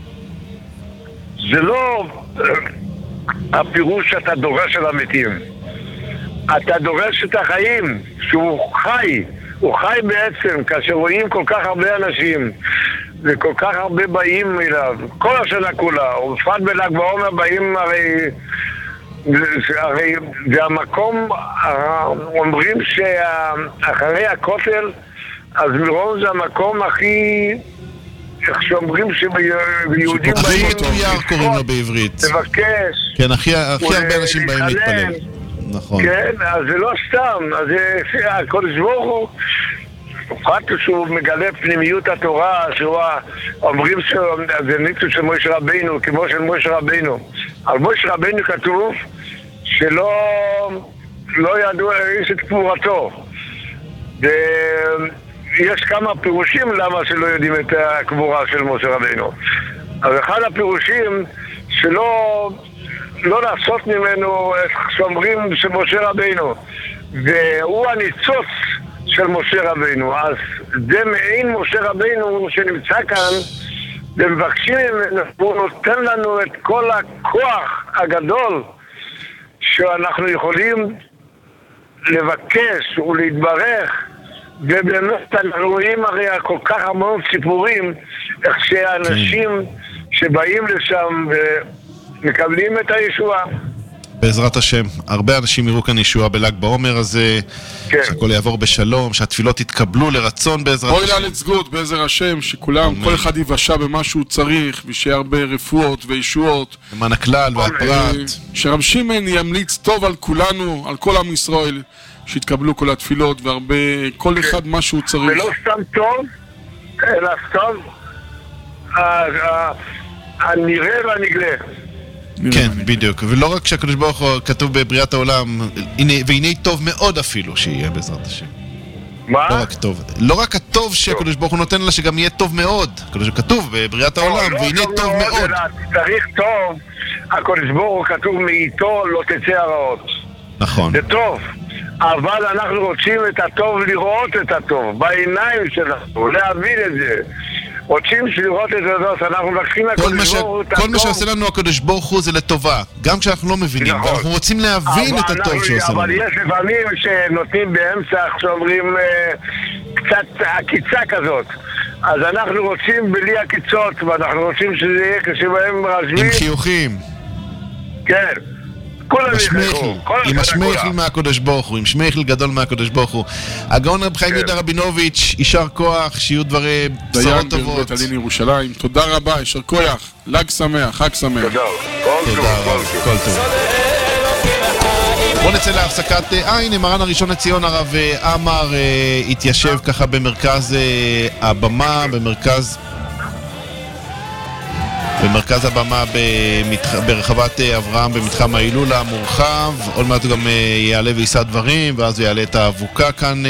זה לא הפירוש שאתה דורש של המתים. אתה דורש את החיים, שהוא חי. הוא חי בעצם, כאשר רואים כל כך הרבה אנשים וכל כך הרבה באים אליו, כל השנה כולה, ובפרט בל"ג בעומר באים הרי זה המקום, אומרים שאחרי הכותל, אז מירון זה המקום הכי, איך שאומרים שביהודים באים יער קוראים לו בעברית. לבקש. כן, הכי הרבה אנשים באים להתפלל. נכון. כן, אז זה לא סתם, אז הקדוש ברוך הוא, פרט שהוא מגלה פנימיות התורה, אומרים שזה ניצוץ של משה רבינו, כמו של משה רבינו. על משה רבינו כתוב שלא ידעו איש את קבורתו. ויש כמה פירושים למה שלא יודעים את הקבורה של משה רבינו. אז אחד הפירושים שלא לעשות ממנו את שאומרים של משה רבינו, והוא הניצוץ של משה רבינו. אז זה מעין משה רבינו שנמצא כאן, ומבקשים ממנו, הוא נותן לנו את כל הכוח הגדול שאנחנו יכולים לבקש ולהתברך, ובאמת אנחנו רואים הרי כל כך המון סיפורים, איך שהאנשים שבאים לשם ומקבלים את הישועה. בעזרת השם, הרבה אנשים יראו כאן ישועה בל"ג בעומר, אז שהכל יעבור בשלום, שהתפילות יתקבלו לרצון בעזרת השם. בואי let's good בעזר השם, שכולם, כל אחד יבשע במה שהוא צריך, ושיהיה הרבה רפואות וישועות. למען הכלל והפרט. שרב שמעון ימליץ טוב על כולנו, על כל עם ישראל, שיתקבלו כל התפילות, והרבה, כל אחד מה שהוא צריך. ולא סתם טוב, אלא סתם הנראה והנגלה. כן, בדיוק. ולא רק שהקדוש ברוך הוא כתוב בבריאת העולם, והנה טוב מאוד אפילו שיהיה בעזרת השם. מה? לא רק טוב. לא רק הטוב שהקדוש ברוך הוא נותן לה, שגם יהיה טוב מאוד. כתוב בבריאת העולם, והנה טוב מאוד. צריך טוב, הקדוש ברוך הוא כתוב מאיתו לא תצא הרעות. נכון. זה טוב. אבל אנחנו רוצים את הטוב, לראות את הטוב בעיניים שלנו, להבין את זה. רוצים לראות את זה, אנחנו מבקשים לקדוש ברוך הוא את הטוב. כל מה שעושה לנו הקדוש ברוך הוא זה לטובה, גם כשאנחנו לא מבינים, ואנחנו רוצים להבין את הטוב שעושה לנו. אבל יש לפעמים שנותנים באמצע, שאומרים קצת עקיצה כזאת, אז אנחנו רוצים בלי עקיצות, ואנחנו רוצים שזה יהיה כשבהם רשמים. עם חיוכים. כן. עם השמייכל מהקדוש ברוך הוא, עם שמייכל גדול מהקדוש ברוך הוא. הגאון רב חיים יהודה רבינוביץ', יישר כוח, שיהיו דברי בשורות טובות. דיין בבית הדין ירושלים, תודה רבה, יישר כוח, ל"ג שמח, חג שמח. תודה רב, כל טוב. בוא נצא להפסקת עין. מרן הראשון לציון הרב עמר התיישב ככה במרכז הבמה, במרכז הבמה ברחבת אברהם במתחם ההילולה המורחב. עוד מעט הוא גם יעלה ויישא דברים, ואז הוא יעלה את האבוקה כאן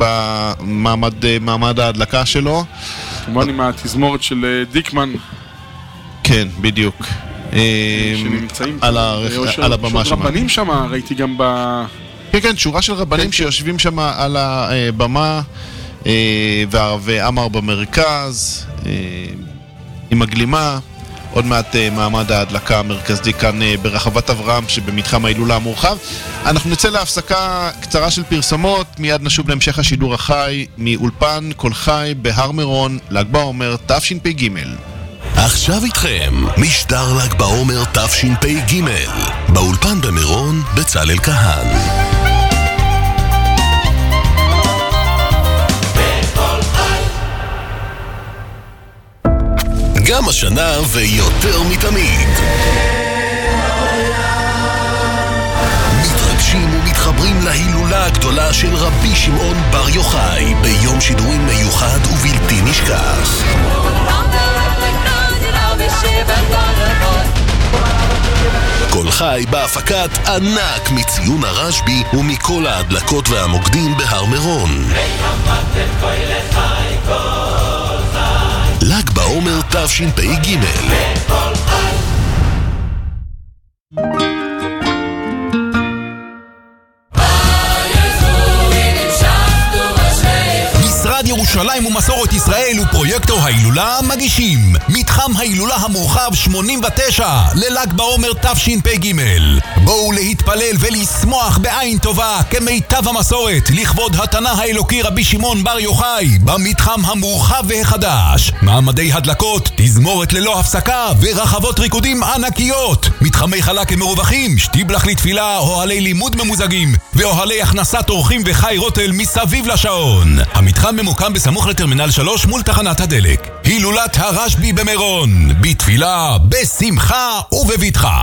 במעמד ההדלקה שלו. כמובן עם התזמורת של דיקמן. כן, בדיוק. שנמצאים על הבמה שם. רבנים שם, ראיתי גם כן, שורה של רבנים שיושבים שם על הבמה, והרב עמר במרכז עם הגלימה. עוד מעט מעמד ההדלקה המרכזי כאן ברחבת אברהם שבמתחם ההילולה המורחב. אנחנו נצא להפסקה קצרה של פרסומות, מיד נשוב להמשך השידור החי מאולפן כל חי בהר מירון, ל"ג בעומר תשפ"ג. עכשיו איתכם משדר ל"ג בעומר תשפ"ג, באולפן במירון בצלאל כהן. גם השנה ויותר מתמיד מתרגשים ומתחברים להילולה הגדולה של רבי שמעון בר יוחאי ביום שידורים מיוחד ובלתי נשכח. כל חי בהפקת ענק מציון הרשב"י ומכל ההדלקות והמוקדים בהר מירון. ל"ג בעומר תשפ"ג. משרד ירושלים ירושלים ומסורת ישראל ופרויקטור ההילולה מגישים מתחם ההילולה המורחב 89 לל"ג בעומר תשפ"ג. בואו להתפלל ולשמוח בעין טובה כמיטב המסורת לכבוד התנא האלוקי רבי שמעון בר יוחאי במתחם המורחב והחדש. מעמדי הדלקות, תזמורת ללא הפסקה ורחבות ריקודים ענקיות, מתחמי חלק מרווחים, שטיבלח לתפילה, אוהלי לימוד ממוזגים ואוהלי הכנסת אורחים וחי רוטל מסביב לשעון. המתחם ממוקם בסמוך לטרמינל 3 מול תחנת הדלק. הילולת הרשב"י במירון, בתפילה, בשמחה ובבטחה.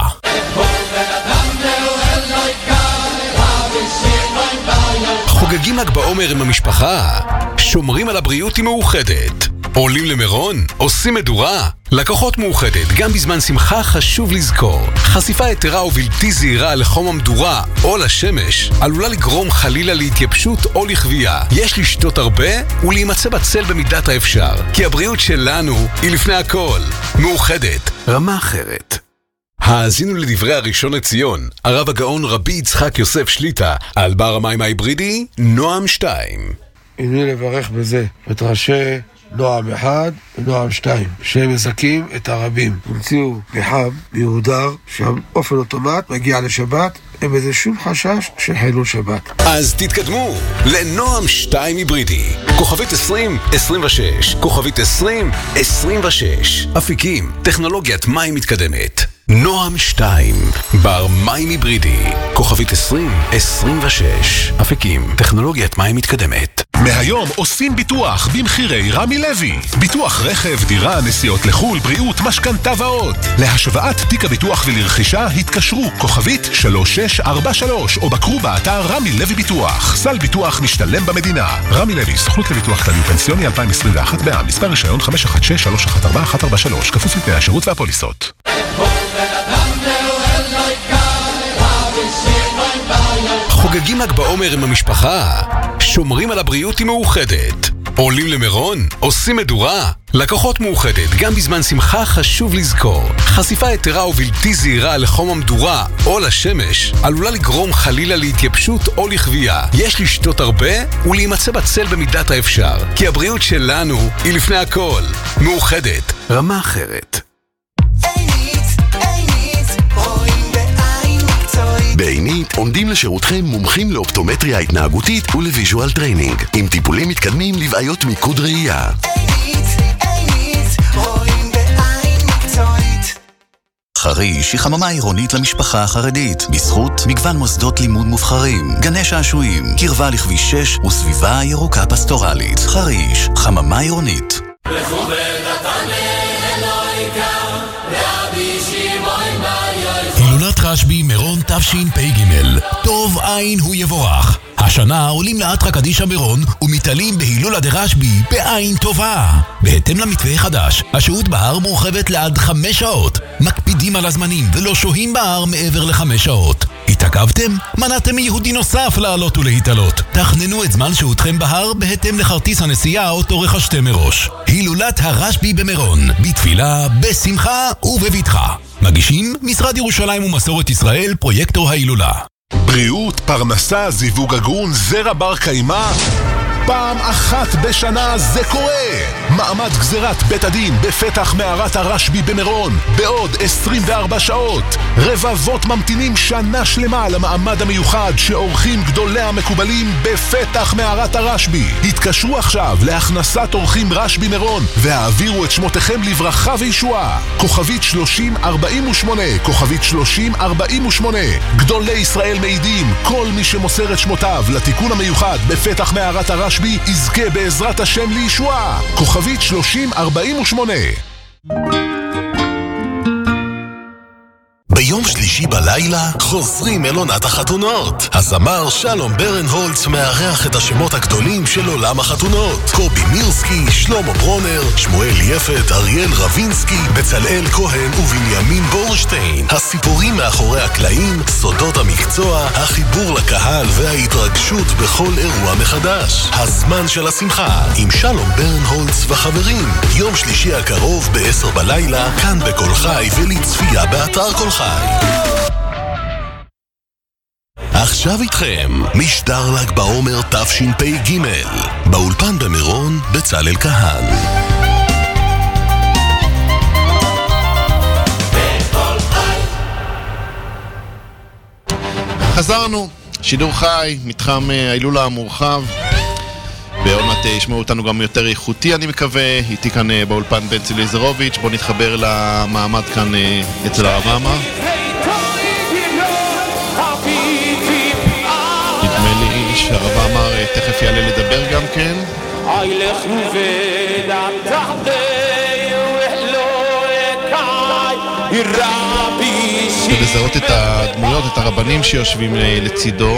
חוגגים ל"ג בעומר עם המשפחה, שומרים על הבריאות עם מאוחדת. עולים למירון, עושים מדורה. לקוחות מאוחדת, גם בזמן שמחה חשוב לזכור, חשיפה יתרה ובלתי זהירה לחום המדורה או לשמש עלולה לגרום חלילה להתייבשות או לחוויה. יש לשתות הרבה ולהימצא בצל במידת האפשר, כי הבריאות שלנו היא לפני הכל. מאוחדת, רמה אחרת. האזינו לדברי הראשון לציון, הרב הגאון רבי יצחק יוסף שליטה, על בר המים ההיברידי, נועם 2. הנה לברך בזה את ראשי נועם 1 ונועם 2, שהם מזכים את הרבים. המציאו פחם מיהודר שהאופן אוטומט מגיע לשבת, אין בזה שום חשש של חילול שבת. אז תתקדמו לנועם 2 היברידי, כוכבית 2026, כוכבית 2026. אפיקים, טכנולוגיית מים מתקדמת. נועם 2, בר מים היברידי, כוכבית 2026. אפיקים, טכנולוגיית מים מתקדמת. מהיום עושים ביטוח במחירי רמי לוי. ביטוח רכב, דירה, נסיעות לחול, בריאות, משכנתה ועוד. להשוואת תיק הביטוח ולרכישה התקשרו כוכבית 3643 או בקרו באתר רמי לוי ביטוח. סל ביטוח משתלם במדינה. רמי לוי, סוכנות לביטוח כללי ופנסיוני 2021 בע"מ. מספר רישיון 516314143, כפוף לתנאי השירות והפוליסות. חוגגים ל"ג בעומר עם המשפחה, שומרים על הבריאות עם מאוחדת. עולים למירון, עושים מדורה. לקוחות מאוחדת, גם בזמן שמחה חשוב לזכור, חשיפה יתרה ובלתי זהירה לחום המדורה או לשמש עלולה לגרום חלילה להתייבשות או לחוויה. יש לשתות הרבה ולהימצא בצל במידת האפשר, כי הבריאות שלנו היא לפני הכל. מאוחדת, רמה אחרת. בעינית עומדים לשירותכם מומחים לאופטומטריה התנהגותית ולוויז'ואל טריינינג, עם טיפולים מתקדמים לבעיות מיקוד ראייה. עינית, רואים בעין מקצועית. חריש היא חממה עירונית למשפחה החרדית, בזכות מגוון מוסדות לימוד מובחרים, גני שעשועים, קרבה לכביש 6 וסביבה ירוקה פסטורלית. חריש, חממה עירונית. הילולת רשב"י מירון תשפ"ג, טוב עין הוא יבורך. השנה עולים לאתרא קדישא מירון ומתעלים בהילולה דרשב"י בעין טובה. בהתאם למתווה חדש, השהות בהר מורחבת לעד 5 שעות. מקפידים על הזמנים ולא שוהים בהר מעבר ל5 שעות. התעכבתם? מנעתם מיהודי נוסף לעלות ולהתעלות. תכננו את זמן שהותכם בהר בהתאם לכרטיס הנסיעה אותו רכשתם מראש. הילולת הרשב"י במירון, בתפילה, בשמחה ובבטחה. מגישים משרד ירושלים ומסורת ישראל, פרויקטור ההילולה. בריאות, פרנסה, זיווג הגון, זרע בר קיימא. פעם אחת בשנה זה קורה. מעמד גזירת בית הדין בפתח מערת הרשב"י במירון בעוד 24 שעות. רבבות ממתינים שנה שלמה למעמד המיוחד שאורחים גדולי המקובלים בפתח מערת הרשב"י. התקשרו עכשיו להכנסת אורחים רשב"י מירון והעבירו את שמותיכם לברכה וישועה. כוכבית 3048, כוכבית 3048. גדולי ישראל מעידים, כל מי שמוסר את שמותיו לתיקון המיוחד בפתח מערת הרשב"י יזכה בעזרת השם לישועה. כוכבית 3048. ביום שלישי בלילה חוזרים אל עונת החתונות. הזמר שלום ברנהולץ מארח את השמות הגדולים של עולם החתונות: קובי מירסקי, שלמה ברונר, שמואל יפת, אריאל רבינסקי, בצלאל כהן ובנימין בורשטיין. הסיפורים מאחורי הקלעים, סודות המקצוע, החיבור לקהל וההתרגשות בכל אירוע מחדש. הזמן של השמחה עם שלום ברנהולץ וחברים, יום שלישי הקרוב ב-10 בלילה, כאן בכל חי ולצפייה באתר כל חי. עכשיו עכשיו איתכם משדר ל"ג בעומר תשפ"ג. באולפן במירון בצלאל כהן. חזרנו, שידור חי, מתחם ההילולה המורחב. בעוד מעט ישמעו אותנו גם יותר איכותי, אני מקווה. איתי כאן באולפן בנצי ליזרוביץ'. בוא נתחבר למעמד כאן אצל הרב עמאר. נדמה לי שהרב עמאר תכף יעלה לדבר גם כן. ולזהות את הדמויות, את הרבנים שיושבים לצידו.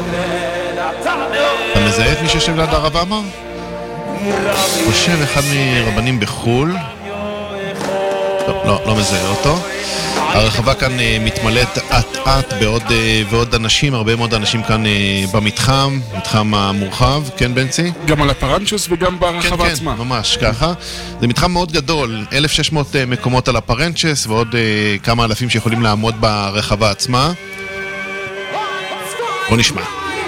אתה מזהה את מי שיושב ליד הרב עמאר? חושב אחד מרבנים בחול. לא מזהה אותו. הרחבה כאן מתמלאת אט ועוד אנשים, הרבה מאוד אנשים כאן במתחם, מתחם המורחב, כן בנצי? גם על הפרנצ'וס וגם ברחבה עצמה. כן, ממש ככה. זה מתחם מאוד גדול, 1,600 מקומות על הפרנצ'ס ועוד כמה אלפים שיכולים לעמוד ברחבה עצמה. בוא נשמע.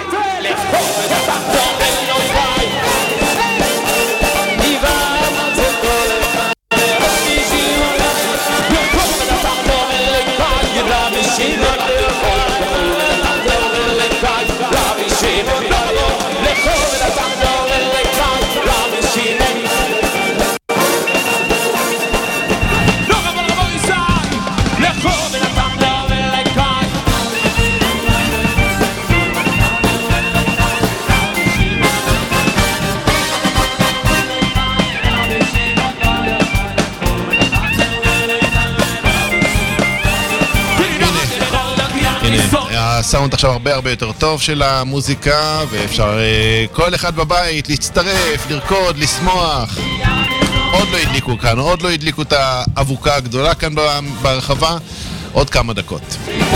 הסאונד עכשיו הרבה יותר טוב של המוזיקה, ואפשר כל אחד בבית להצטרף, לרקוד, לשמוח. עוד לא הדליקו את האבוקה הגדולה כאן ברחבה. עוד כמה דקות.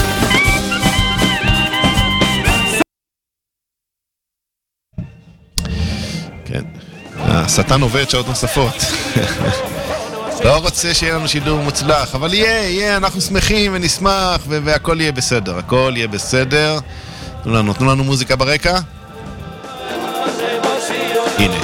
כן, השטן עובד שעות נוספות. לא רוצה שיהיה לנו שידור מוצלח, אבל יהיה, אנחנו שמחים ונשמח והכל יהיה בסדר, הכל יהיה בסדר. תנו לנו מוזיקה ברקע. הנה.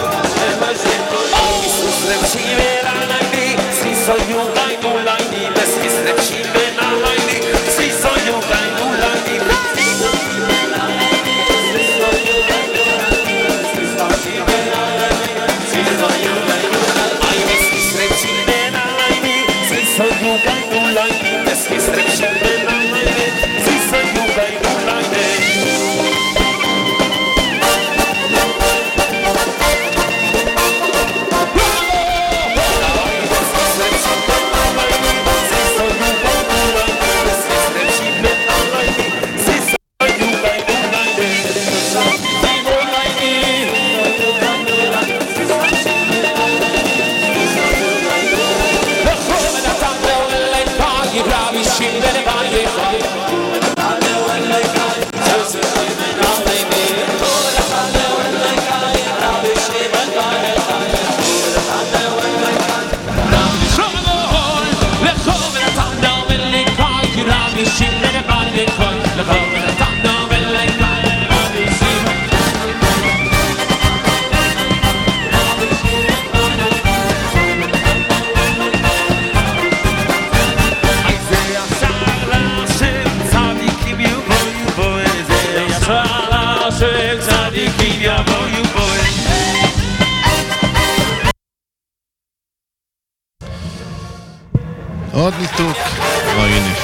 עוד ניתוק. הנה.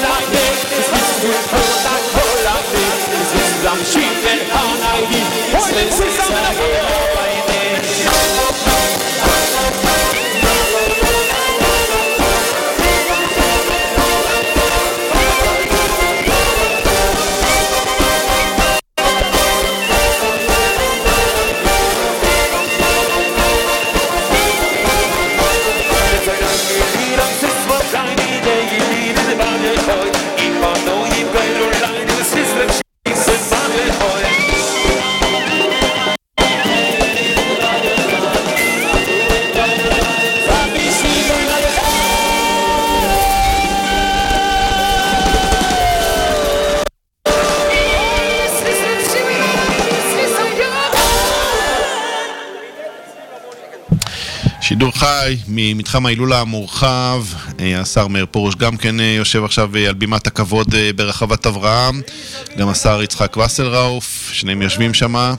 שידור חי ממתחם ההילולה המורחב. השר מאיר פרוש גם כן יושב עכשיו על בימת הכבוד ברחבת אברהם, גם השר יצחק וסלראוף, שניהם יושבים שם.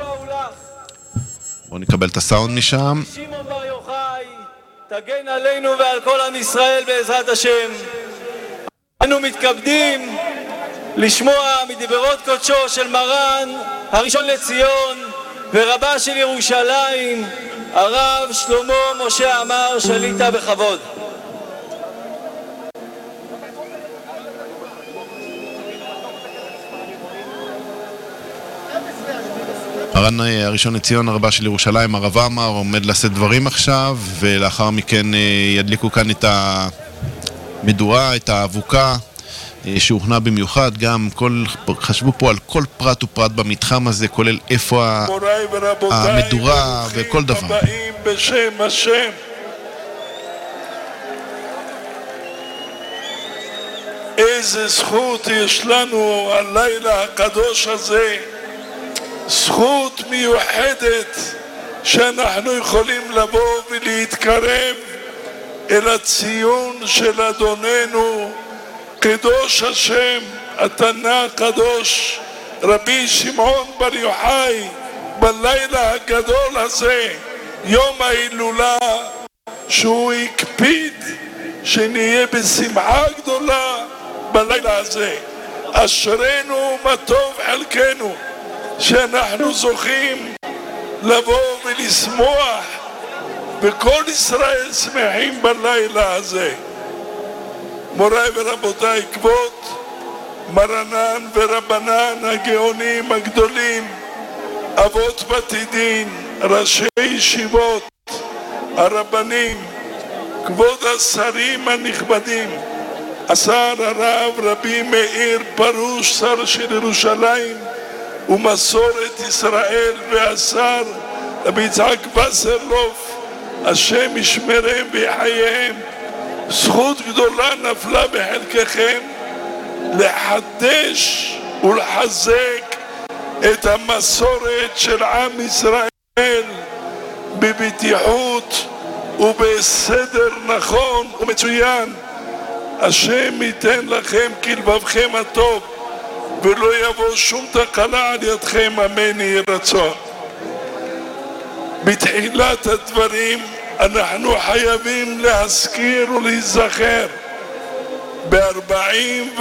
בואו נקבל את הסאונד משם. שמעון בר יוחאי, תגן עלינו ועל כל עם ישראל בעזרת השם. אנו מתכבדים לשמוע מדברות קודשו של מרן הראשון לציון ורבה של ירושלים, הרב שלמה משה עמאר, שליטה בכבוד. מרן הראשון לציון, הרבה של ירושלים, הרב עמאר, עומד לשאת דברים עכשיו, ולאחר מכן ידליקו כאן את המדורה, את האבוקה שהוכנה במיוחד. גם חשבו פה על כל פרט ופרט במתחם הזה, כולל איפה המדורה וכל דבר. בשם השם, איזה זכות יש לנו הלילה הקדוש הזה, זכות מיוחדת שאנחנו יכולים לבוא ולהתקרב אל הציון של אדוננו קדוש השם התנא הקדוש רבי שמעון בר יוחאי, בלילה הגדול הזה, יום ההילולה, שהוא הקפיד שנהיה בשמחה גדולה בלילה הזה. אשרנו מה טוב חלקנו שאנחנו זוכים לבוא ולשמוח, וכל ישראל שמחים בלילה הזה. מוריי ורבותיי, כבוד מרנן ורבנן הגאונים הגדולים, אבות בתי דין, ראשי ישיבות, הרבנים, כבוד השרים הנכבדים, השר הרב רבי מאיר פרוש, שר של ירושלים ומסורת ישראל, והשר רבי יצחק וסרלוף, השם ישמרם ויחייהם. זכות גדולה נפלה בחלקכם לחדש ולחזק את המסורת של עם ישראל בבטיחות ובסדר נכון ומצוין. השם ייתן לכם כלבבכם הטוב ולא יבוא שום תקלה על ידכם, אמן יהי רצון. בתחילת הדברים אנחנו חייבים להזכיר ולהיזכר ב45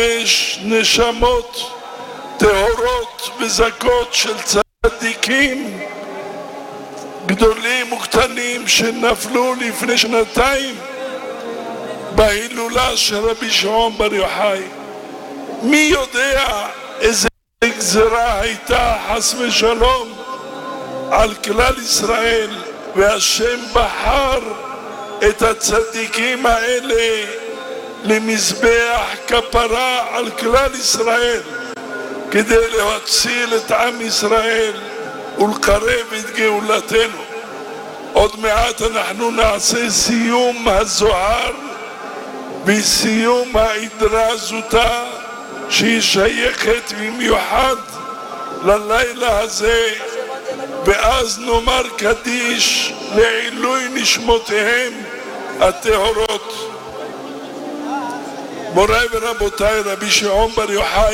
נשמות טהורות וזכות של צדיקים גדולים וקטנים שנפלו לפני שנתיים בהילולה של רבי שמעון בר יוחאי. מי יודע איזה גזרה הייתה חס ושלום על כלל ישראל, והשם בחר את הצדיקים האלה למזבח כפרה על כלל ישראל כדי להציל את עם ישראל ולקרב את גאולתנו. עוד מעט אנחנו נעשה סיום הזוהר וסיום העדרה זוטה שהיא שייכת במיוחד ללילה הזה, ואז נאמר קדיש לעילוי נשמותיהם הטהורות. מוריי ורבותיי, רבי שמעון בר יוחאי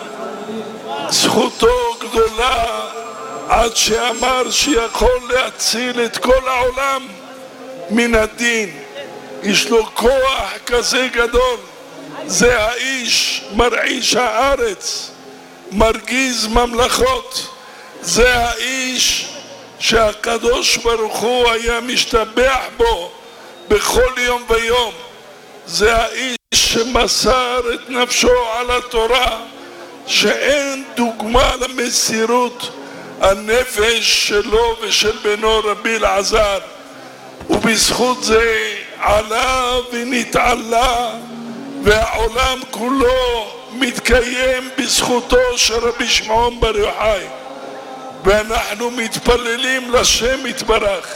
זכותו גדולה עד שאמר שיכול להציל את כל העולם מן הדין. יש לו כוח כזה גדול זה האיש מרעיש הארץ, מרגיז ממלכות. זה האיש שהקדוש ברוך הוא היה משתבח בו בכל יום ויום. זה האיש שמסר את נפשו על התורה, שאין דוגמה למסירות הנפש שלו ושל בנו רבי אלעזר, ובזכות זה עלה ונתעלה, והעולם כולו מתקיים בזכותו של רבי שמעון בר יוחאי. ואנחנו מתפללים לשם יתברך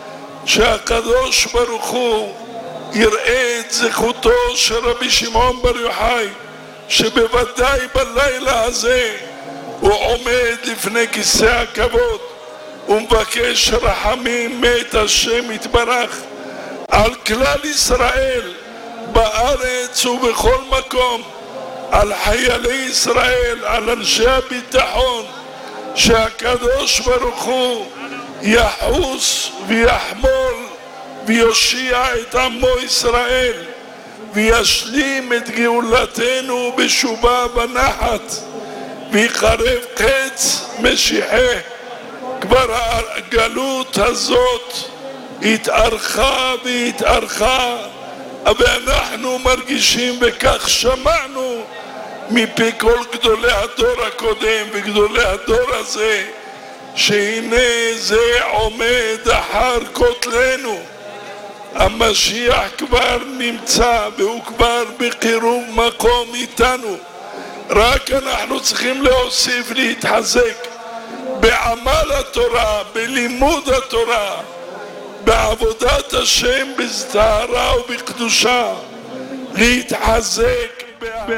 שהקדוש ברוך הוא יראה את זכותו של רבי שמעון בר יוחאי, שבוודאי בלילה הזה הוא עומד לפני כיסא הכבוד ומבקש רחמים מאת השם יתברך על כלל ישראל בארץ ובכל מקום, על חיילי ישראל, על אנשי הביטחון, שהקדוש ברוך הוא יחוס ויחמול ויושיע את עמו ישראל וישלים את גאולתנו בשובה בנחת ויחרב קץ משיחי. כבר הגלות הזאת התארכה והתארכה, ואנחנו מרגישים וכך שמענו מפי כל גדולי הדור הקודם וגדולי הדור הזה, שהנה זה עומד אחר כותלנו. המשיח כבר נמצא והוא כבר בקירוב מקום איתנו, רק אנחנו צריכים להוסיף להתחזק בעמל התורה, בלימוד התורה, בעבודת השם בטהרה ובקדושה, להתחזק